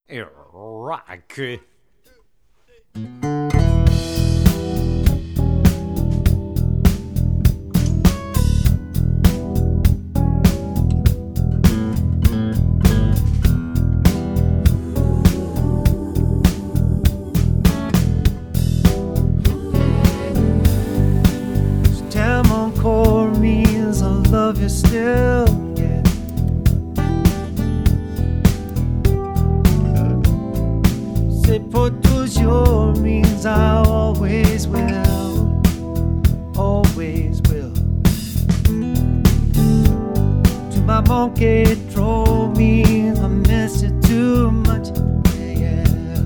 Rock. Damn encore means I love you still, yeah. C'est pour toujours means I always will, always will. Tu m'as manqué trop means I miss you too much, yeah, yeah.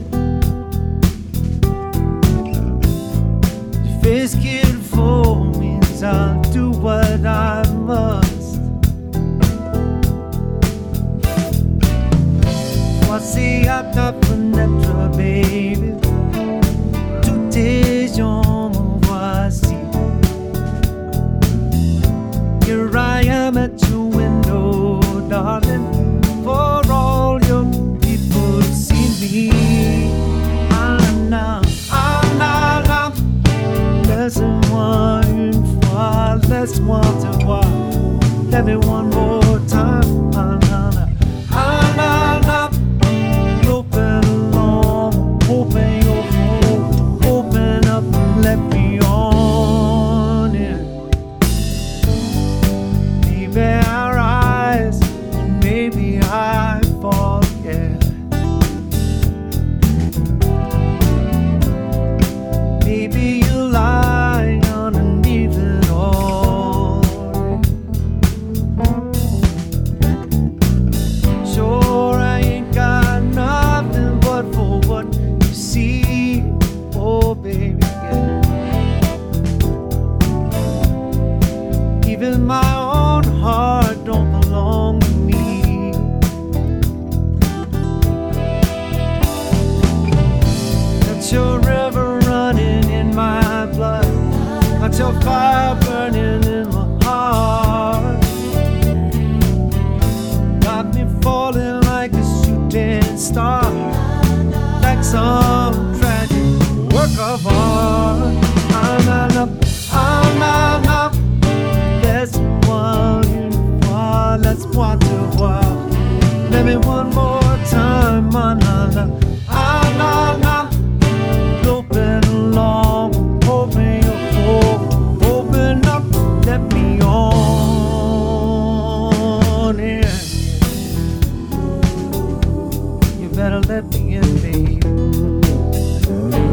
Tu fais ce qu'il faut means I'll do what I must. Voici à ta fenêtre, baby. Tous tes gens me voici. Here I am at your window, darling. For all your people to see me. Laisse-moi une fois, laisse-moi te voir. Let me one more time. Open long, open your home, open up and let me on in. Maybe I rise, and maybe I fall, yeah. Maybe you lie underneath it all. Sure, I ain't got nothing but for what you see, oh baby, yeah. Even my own heart don't belong to me. That's your river running in my blood. That's your fire burning in my heart. Got me falling like a shooting star, like some tragic work of art. I'm up. Laisse-moi une fois, laisse-moi te voir. Let me one more time, open long, open your home, open up, let me on in. You better let me in, baby.